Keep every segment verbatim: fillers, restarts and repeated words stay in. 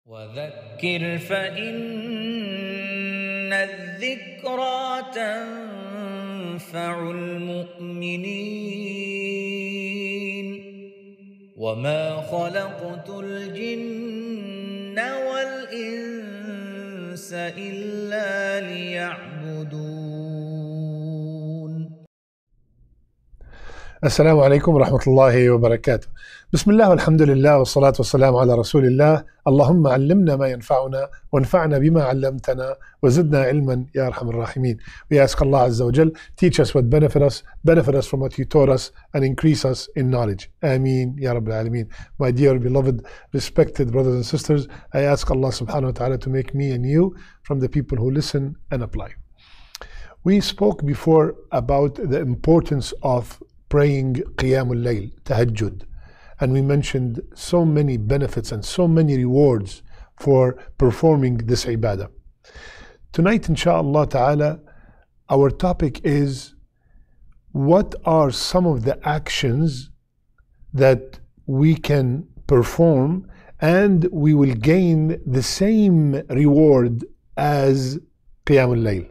وذكر فإن الذكرى تنفع المؤمنين وما خلقت الجن والإنس إلا ليعبدون. السلام عليكم ورحمة الله وبركاته. بسم الله والحمد لله والصلاة والسلام على رسول الله. اللهم علمنا ما ينفعنا وانفعنا بما علمتنا وزدنا علما يا أرحم الراحمين. We ask Allah Azza wa Jal, teach us what benefit us, benefit us from what you taught us, and increase us in knowledge. Ameen Ya Rabbil Alameen. My dear beloved, respected brothers and sisters, I ask Allah subhanahu wa ta'ala to make me and you from the people who listen and apply. We spoke before about the importance of praying Qiyamul Layl, Tahajjud, and we mentioned so many benefits and so many rewards for performing this ibadah. Tonight, inshaAllah ta'ala, our topic is what are some of the actions that we can perform and we will gain the same reward as Qiyamul Layl.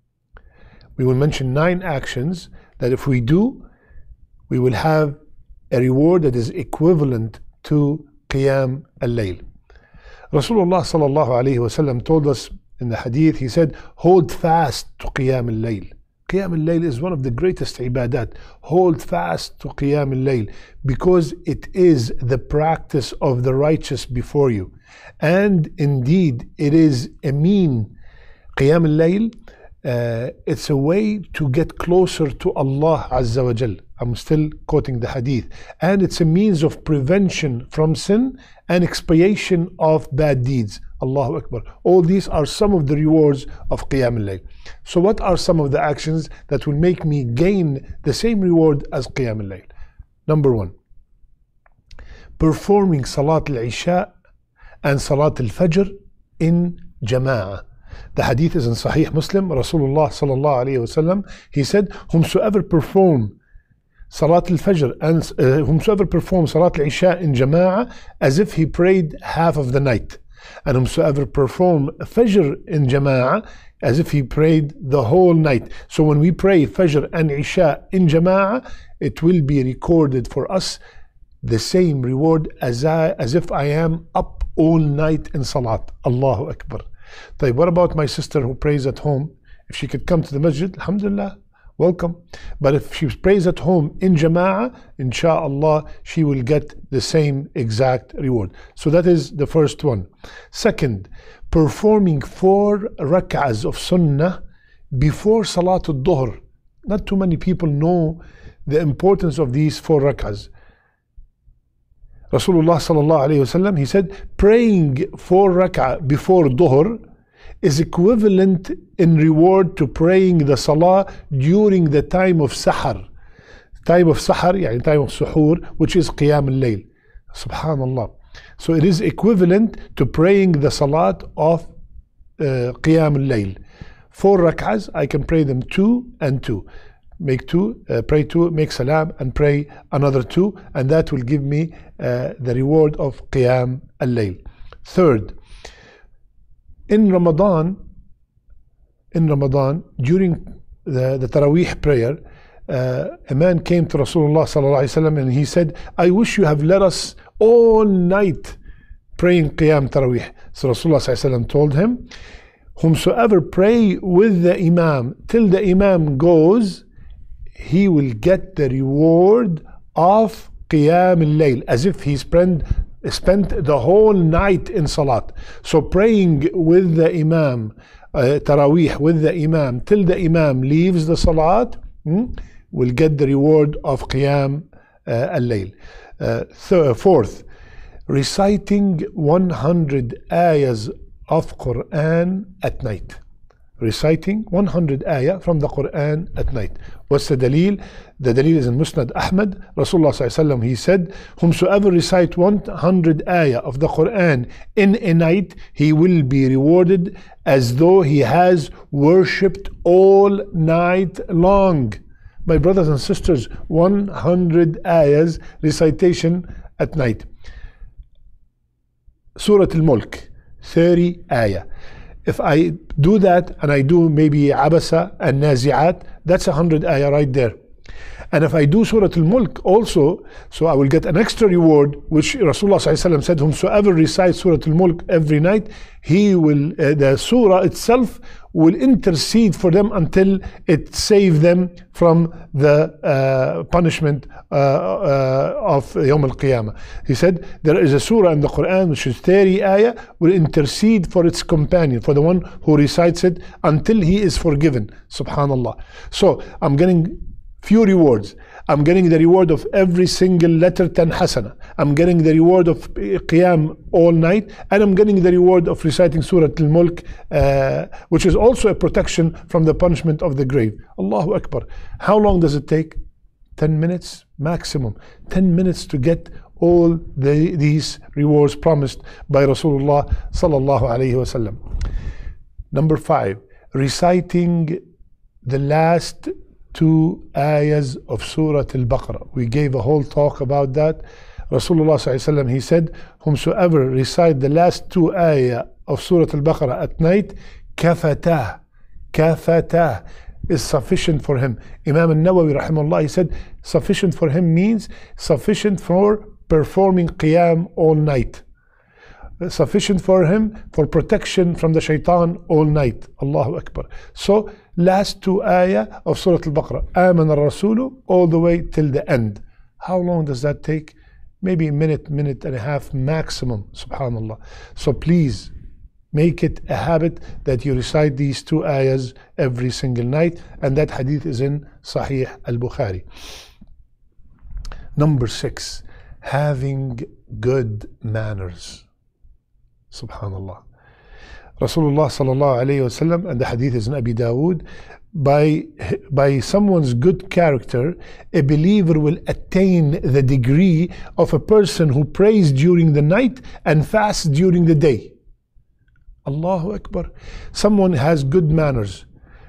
We will mention nine actions that if we do, we will have a reward that is equivalent to Qiyam al-Layl. Rasulullah sallallahu alayhi wasallam told us in the hadith, he said, hold fast to Qiyam al-Layl. Qiyam al-Layl is one of the greatest ibadat. Hold fast to Qiyam al-Layl because it is the practice of the righteous before you. And indeed, it is a mean. Qiyam al-Layl, uh, it's a way to get closer to Allah Azza wa Jal. I'm still quoting the hadith. And it's a means of prevention from sin and expiation of bad deeds. Allahu Akbar. All these are some of the rewards of Qiyam al-Layl. So what are some of the actions that will make me gain the same reward as Qiyam al-Layl? Number one, performing Salat al-Isha and Salat al-Fajr in Jama'ah. The hadith is in Sahih Muslim. Rasulullah sallallahu alayhi wasallam, he said, whomsoever perform Salat al-Fajr and uh, whomsoever performs Salat al-Isha in Jama'ah as if he prayed half of the night, and whomsoever perform Fajr in Jama'ah as if he prayed the whole night. So when we pray Fajr and Isha in Jama'ah, it will be recorded for us the same reward as I, as if I am up all night in Salat. Allahu Akbar. طيب, what about my sister who prays at home? If she could come to the masjid, alhamdulillah, welcome. But if she prays at home in Jama'ah, insha'Allah, she will get the same exact reward. So that is the first one. Second, performing four rak'ahs of sunnah before Salatul Dhuhr. Not too many people know the importance of these four rak'ahs. Rasulullah sallallahu alayhi wasallam, he said, praying four rak'ah before Dhuhr is equivalent in reward to praying the salah during the time of sahar. Time of sahar, yani time of suhoor, which is Qiyam al-Layl. Subhanallah. So it is equivalent to praying the salat of uh, Qiyam al-Layl. Four rak'ahs, I can pray them two and two. Make two, uh, pray two, make salam, and pray another two, and that will give me uh, the reward of Qiyam al-Layl. Third, in Ramadan, in Ramadan, during the, the Taraweeh prayer, uh, a man came to Rasulullah sallallahu alaihi wasallam and he said, I wish you have let us all night praying Qiyam Taraweeh. So Rasulullah sallallahu alaihi wasallam told him, whomsoever pray with the Imam till the Imam goes, he will get the reward of Qiyam al-Layl, as if he spent, spent the whole night in Salat. So praying with the Imam, uh, Taraweeh with the Imam, till the Imam leaves the Salat, hmm, will get the reward of Qiyam uh, al-Layl. Uh, th fourth, reciting one hundred ayahs of Quran at night. Reciting one hundred ayah from the Quran at night. What's the dalil? The dalil is in Musnad Ahmad. Rasulullah sallallahu alaihi wasallam, he said, whomsoever recite one hundred ayah of the Quran in a night, he will be rewarded as though he has worshipped all night long. My brothers and sisters, one hundred ayahs recitation at night. Surah Al-Mulk, thirty ayah. If I do that and I do maybe Abasa and Nazi'at, that's one hundred ayah right there. And if I do Surah Al-Mulk also, so I will get an extra reward, which Rasulullah sallallahu alaihi wasallam said, whomsoever recites Surah Al-Mulk every night, he will, uh, the surah itself will intercede for them until it saves them from the uh, punishment uh, uh, of Yawm al-Qiyamah. He said, there is a surah in the Quran which is thirty ayah, will intercede for its companion, for the one who recites it until he is forgiven. Subhanallah. So I'm getting few rewards. I'm getting the reward of every single letter ten hasana. I'm getting the reward of qiyam all night, and I'm getting the reward of reciting Surah Al-Mulk, uh, which is also a protection from the punishment of the grave. Allahu Akbar. How long does it take? ten minutes maximum. ten minutes to get all the, these rewards promised by Rasulullah sallallahu alayhi wasallam. Number five, reciting the last two ayahs of Surah Al-Baqarah. We gave a whole talk about that. Rasulullah sallallahu alaihi wasallam, he said, whomsoever recite the last two ayah of Surah Al-Baqarah at night, kafatah, kafatah, is sufficient for him. Imam al-Nawawi rahimahullah, he said, sufficient for him means sufficient for performing qiyam all night. Sufficient for him for protection from the shaitan all night. Allahu Akbar. So last two ayah of Surah Al-Baqarah, Aman al-Rasulu, all the way till the end. How long does that take? Maybe a minute, minute and a half maximum. Subhanallah. So please make it a habit that you recite these two ayahs every single night, and that hadith is in Sahih al-Bukhari. Number six, having good manners. Subhanallah. Rasulullah sallallahu alayhi wasallam, and the hadith is in Abi Dawood, by, by someone's good character, a believer will attain the degree of a person who prays during the night and fasts during the day. Allahu Akbar. Someone has good manners,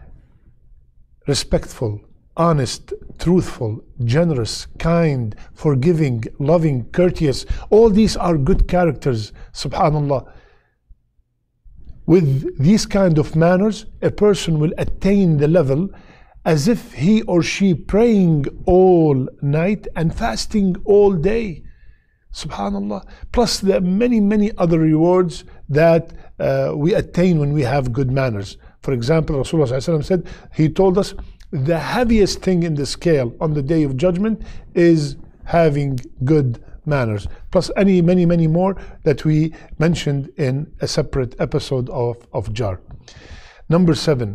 respectful, honest, truthful, generous, kind, forgiving, loving, courteous. All these are good characters, subhanallah. With these kind of manners, a person will attain the level as if he or she praying all night and fasting all day. Subhanallah. Plus the many, many other rewards that uh, we attain when we have good manners. For example, Rasulullah said, he told us, the heaviest thing in the scale on the day of judgment is having good manners. Plus any, many, many more that we mentioned in a separate episode of, of Jar. Number seven,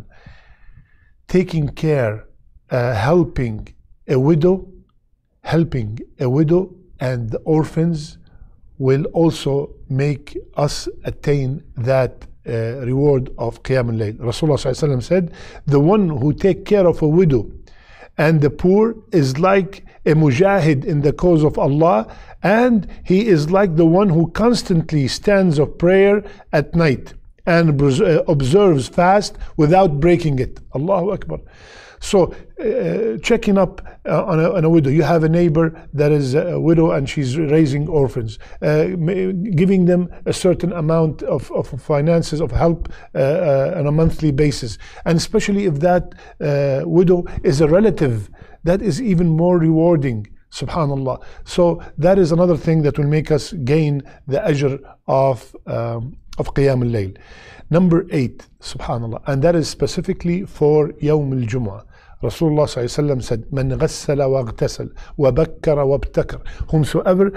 taking care, uh, helping a widow, helping a widow and the orphans will also make us attain that Uh, reward of Qiyam al-Layl. Rasulullah said, the one who take care of a widow and the poor is like a mujahid in the cause of Allah, and he is like the one who constantly stands of prayer at night and observes fast without breaking it. Allahu Akbar. So uh, checking up uh, on, a, on a widow. You have a neighbor that is a widow and she's raising orphans. Uh, giving them a certain amount of, of finances, of help uh, uh, on a monthly basis. And especially if that uh, widow is a relative, that is even more rewarding. Subhanallah. So that is another thing that will make us gain the ajr of, um, of Qiyam al-Layl. Number eight, subhanallah, and that is specifically for Yawm al-Jum'ah. Rasulullah sallallahu alayhi wa sallam said, Man ghassala wa ghtasal wa bakkara wa btakar. Whomsoever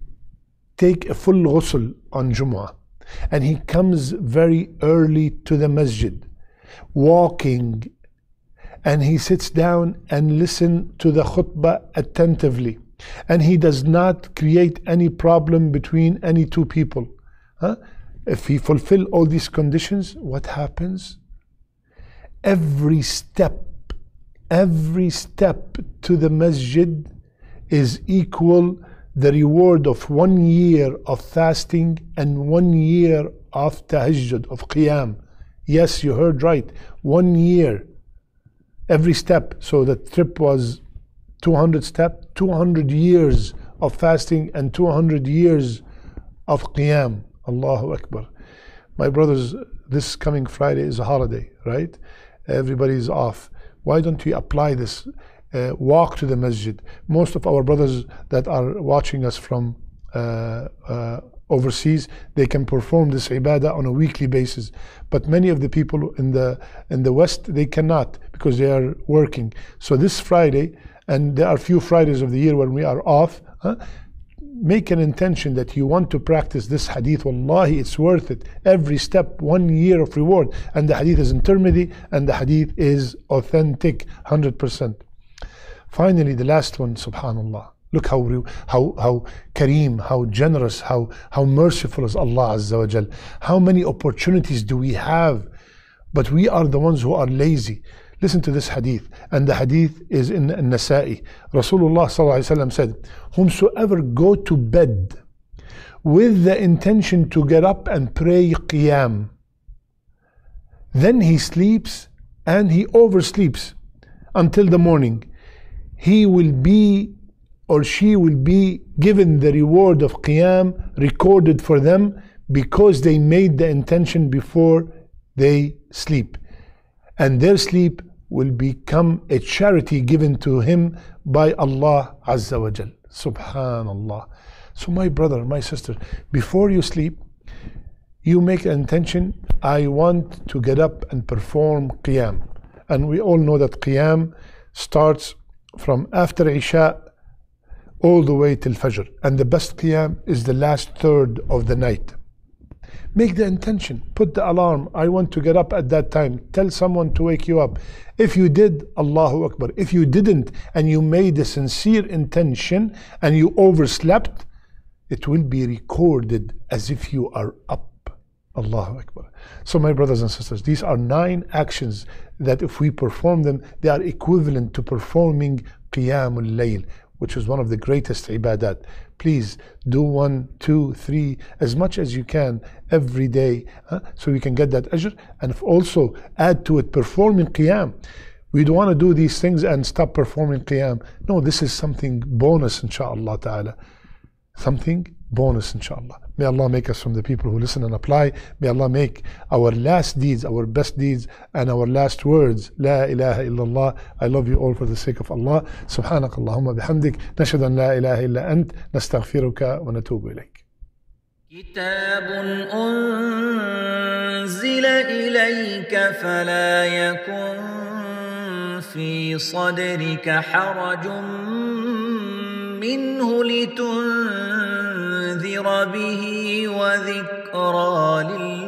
take a full ghusl on Jum'ah, and he comes very early to the masjid, walking, and he sits down and listens to the khutbah attentively, and he does not create any problem between any two people. Huh? If he fulfill all these conditions, what happens? Every step, every step to the masjid is equal the reward of one year of fasting and one year of tahajjud, of qiyam. Yes, you heard right. One year, every step. So the trip was two hundred steps, two hundred years of fasting and two hundred years of qiyam. Allahu Akbar. My brothers, this coming Friday is a holiday, right? Everybody's off. Why don't we apply this? Uh, walk to the masjid. Most of our brothers that are watching us from uh, uh, overseas, they can perform this ibadah on a weekly basis. But many of the people in the in the West, they cannot because they are working. So this Friday, and there are few Fridays of the year when we are off, huh? Make an intention that you want to practice this hadith. Wallahi, it's worth it. Every step, one year of reward. And the hadith is in Tirmidhi, and the hadith is authentic, one hundred percent. Finally, the last one, subhanallah. Look how how how kareem, how generous, how how merciful is Allah Azza wa Jal. How many opportunities do we have? But we are the ones who are lazy. Listen to this hadith, and the hadith is in An-Nasa'i. Rasulullah sallallahu alaihi wasallam said, "Whomsoever go to bed with the intention to get up and pray qiyam, then he sleeps and he oversleeps until the morning, he will be or she will be given the reward of qiyam recorded for them because they made the intention before they sleep. And their sleep will become a charity given to him by Allah Azza wa Jal." Subhanallah. So my brother, my sister, before you sleep, you make an intention, I want to get up and perform qiyam. And we all know that qiyam starts from after Isha all the way till Fajr. And the best qiyam is the last third of the night. Make the intention, put the alarm, I want to get up at that time. Tell someone to wake you up. If you did, Allahu Akbar. If you didn't, and you made a sincere intention and you overslept, it will be recorded as if you are up. Allahu Akbar. So my brothers and sisters, these are nine actions that if we perform them, they are equivalent to performing Qiyamul Layl, which is one of the greatest ibadat. Please do one, two, three, as much as you can every day, huh? So you can get that ajr, and also add to it performing qiyam. We don't want to do these things and stop performing qiyam. No, this is something bonus, inshaAllah ta'ala. Something bonus, inshaAllah. May Allah make us from the people who listen and apply. May Allah make our last deeds, our best deeds, and our last words, La ilaha illallah. I love you all for the sake of Allah. Subhanak Allahumma bihamdik. Nashhadu an la ilaha illa ant. Nastaghfiruka wa natubu ilayk. كتاب أنزل إليك فلا يكن في صدرك حرج منه لتنذر به وذكرى للمؤمنين